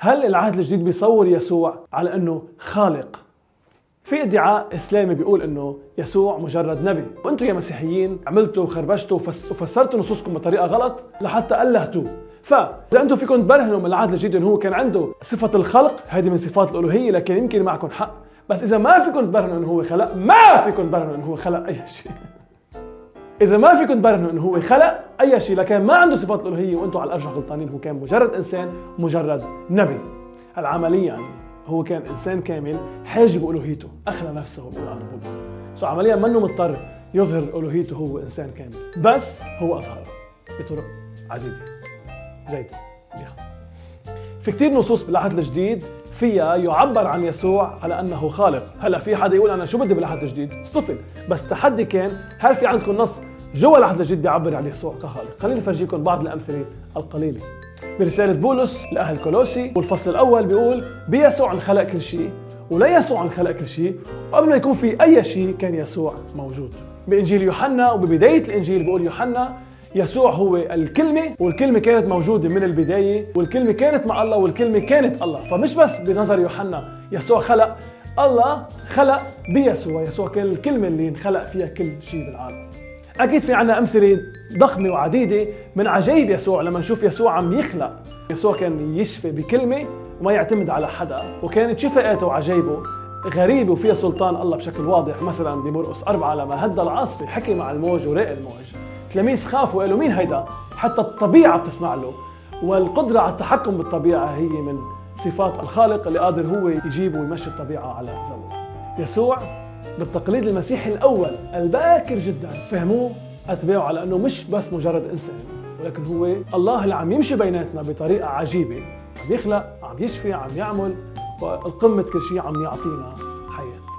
هل العهد الجديد بيصور يسوع على أنه خالق؟ في ادعاء إسلامي بيقول أنه يسوع مجرد نبي، وأنتم يا مسيحيين عملتوا وخربشتوا وفسرتوا نصوصكم بطريقة غلط لحتى ألهتوه. فإذا أنتم فيكم تبرهنوا من العهد الجديد أنه هو كان عنده صفة الخلق، هذه من صفات الألوهية، لكن يمكن معكم حق، بس إذا ما فيكم تبرهنوا أنه هو خلق، ما فيكم تبرهنوا أنه هو خلق أي شيء. إذا ما فيكم تبرهنوا أنه هو خلق أي شيء، لكن ما عنده صفات الألوهية، وأنتم على الأرجح غلطانين، هو كان مجرد إنسان، مجرد نبي. العملية هو كان إنسان كامل حاجب ألوهيته، أخلى نفسه بيقول عنه بولس. عمليا منه مضطر يظهر ألوهيته، هو إنسان كامل، بس هو أظهر بطرق عديدة جيدة. في كتير نصوص بالعهد الجديد فيها يعبر عن يسوع على أنه خالق. هلا في حدا يقول أنا شو بدي بالعهد الجديد؟ صفل. بس تحدي كان، هل في عندكم نص جوا العهد الجديد بيعبر عن يسوع كخالق؟ خليني أفرجيكم بعض الأمثلة القليلة. برسالة بولس لأهل كولوسي والفصل الأول بيقول بيسوع انخلق كل شيء، ولا يسوع انخلق كل شيء، وقبل ما يكون في أي شيء كان يسوع موجود. بإنجيل يوحنا وببداية الإنجيل بيقول يوحنا يسوع هو الكلمة، والكلمة كانت موجودة من البداية، والكلمة كانت مع الله، والكلمة كانت الله. فمش بس بنظر يوحنا يسوع خلق، الله خلق بيسوع. يسوع كان الكلمة اللي انخلق فيها كل شيء بالعالم. أكيد في عنا أمثلة ضخمة وعديدة من عجائب يسوع. لما نشوف يسوع عم يخلق، يسوع كان يشفي بكلمة وما يعتمد على حدا، وكانت شفاءاته وعجائبه غريبة وفيها سلطان الله بشكل واضح. مثلا بمرقس 4 لما هدى العاصفة حكي مع الموج وراق الموج، تلاميذ خافوا قالوا مين هيدا؟ حتى الطبيعة بتسمع له. والقدرة على التحكم بالطبيعة هي من صفات الخالق اللي قادر هو يجيب ويمشي الطبيعة على زمنه. يسوع بالتقليد المسيحي الأول الباكر جدا فهموه أتباعه على أنه مش بس مجرد إنسان، ولكن هو الله اللي عم يمشي بيناتنا بطريقة عجيبة، عم يخلق، عم يشفي، عم يعمل، والقمة كل شيء عم يعطينا حياة.